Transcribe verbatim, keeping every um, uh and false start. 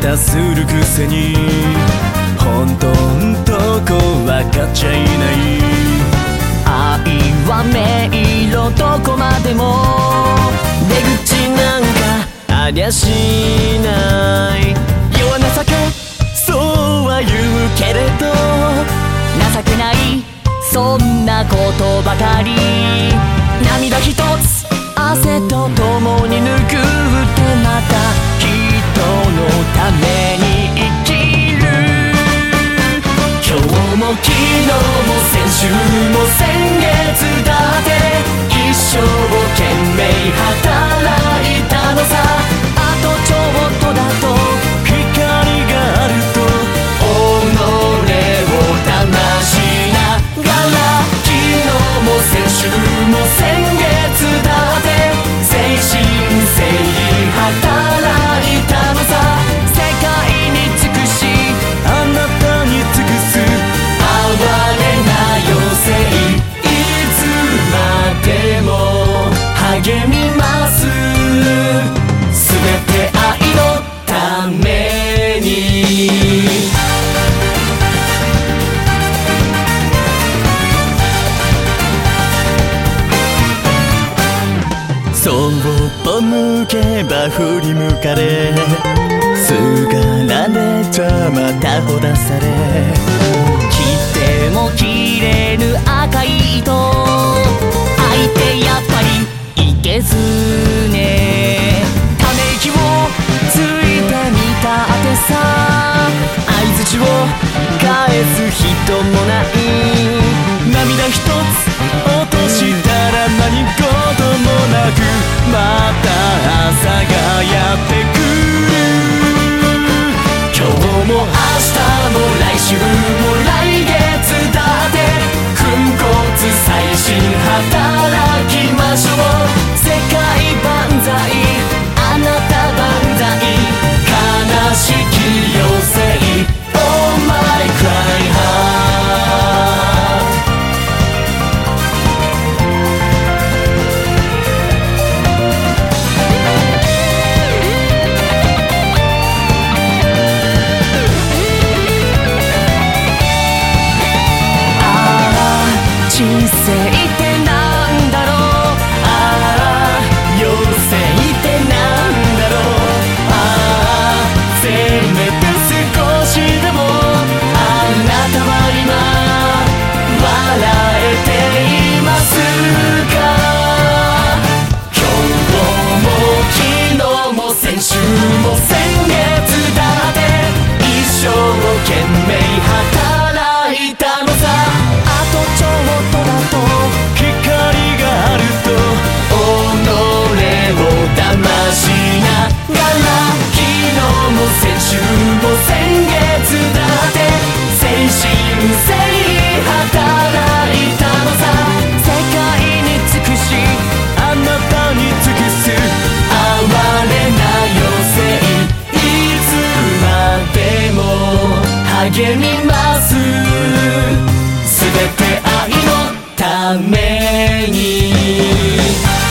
たするくせに本当んとこわかっちゃいない。 愛は迷路どこまでも出口なんかありゃしない。 弱情けそうは言うけれど情けないそんなことばかり。涙ひとつ汗とともに拭ってまた人のために生きる。今日も昨日も先週も先月だって一生懸命働いたのさ。あとちょっとだと光があると己を騙しながら昨日も先週も先月だって誠心誠意働いたのさ。世界に尽くしあなたに尽くす。 哀れな余生いつまでも励みます。すべて愛のために。 そっぽ向けば振り向かれすがられちゃまたほだされ。 切っても切れぬ赤い糸相手やっぱりいけずね。ため息をついてみたってさ相づちを返す人もない。 涙ひとつ落としたら何事もなくまた朝がやってくる。 今日も明日も来週も来月だって粉骨細心働きましょう。世界万歳あなた万歳悲しき余生 Oh my cry heart。人生ってなんだろう。ああ余生ってなんだろう。ああせめて少しでもあなたは今笑えていますか。今日も昨日も先週も先月だって一生懸命働いたのさ。あとちょっとだと光があると己を騙しながら昨日も先週も先月だって誠心誠意働いたのさ。世界に尽くしあなたに尽くす。 哀れな余生いつまでも励みます。すべて愛のために。